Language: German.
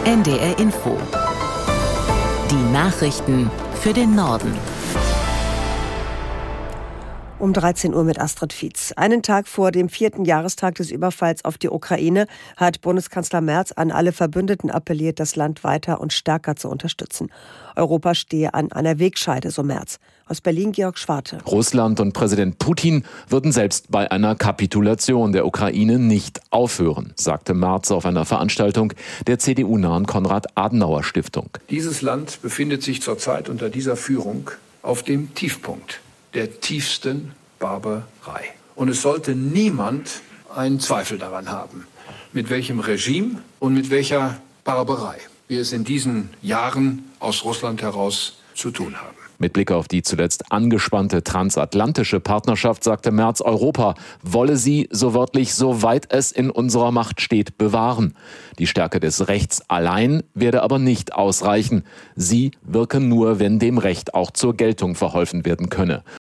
NDR Info. Die Nachrichten für den Norden. Um 13 Uhr mit Astrid Fietz. Einen Tag vor dem 4. Jahrestag des Überfalls auf die Ukraine hat Bundeskanzler Merz an alle Verbündeten appelliert, das Land weiter und stärker zu unterstützen. Europa stehe an einer Wegscheide, so Merz. Aus Berlin Georg Schwarte. Russland und Präsident Putin würden selbst bei einer Kapitulation der Ukraine nicht aufhören, sagte Merz auf einer Veranstaltung der CDU-nahen Konrad-Adenauer-Stiftung. Dieses Land befindet sich zurzeit unter dieser Führung auf dem Tiefpunkt der tiefsten Barbarei. Und es sollte niemand einen Zweifel daran haben, mit welchem Regime und mit welcher Barbarei wir es in diesen Jahren aus Russland heraus zu tun haben. Mit Blick auf die zuletzt angespannte transatlantische Partnerschaft sagte Merz, Europa wolle sie, so wörtlich, soweit es in unserer Macht steht, bewahren. Die Stärke des Rechts allein werde aber nicht ausreichen. Sie wirke nur, wenn dem Recht auch zur Geltung verholfen werden könne.